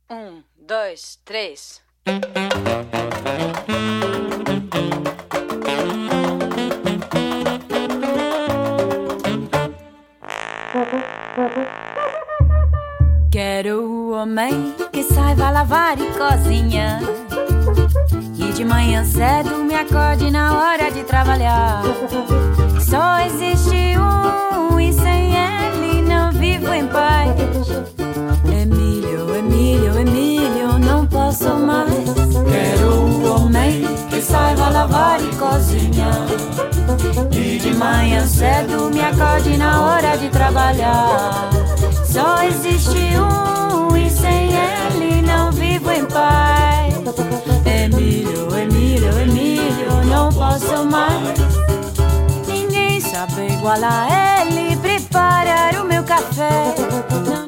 Dois, três. Quero o homem que saiba lavar e cozinhar, que de manhã cedo me acorde na hora de trabalhar. Só existe um e sem ele não vivo em paz. Emílio, Emílio, Emílio, não posso mais. Quero o homem que saiba lavar e cozinhar, que de manhã cedo me acorde na hora de trabalhar. Só existe um e sem ele não vivo em paz. Emílio, Emílio, Emílio, não posso mais. Ninguém sabe igual a ele preparar o meu café.